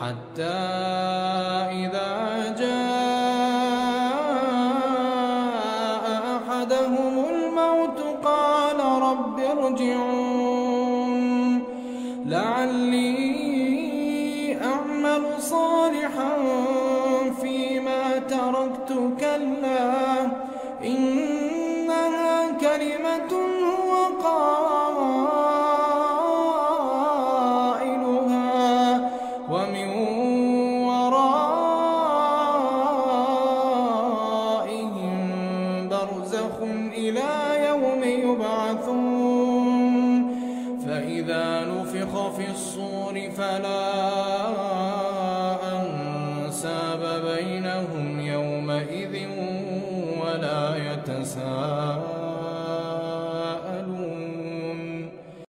حتى إذا جاء أحدهم الموت قال رب ارجعون لعلي أعمل صالحا فيما تركت كلا إنها كلمة هو قائلها ومن ورائهم برزخ إلى يوم يبعثون فإذا نفخ في الصور فلا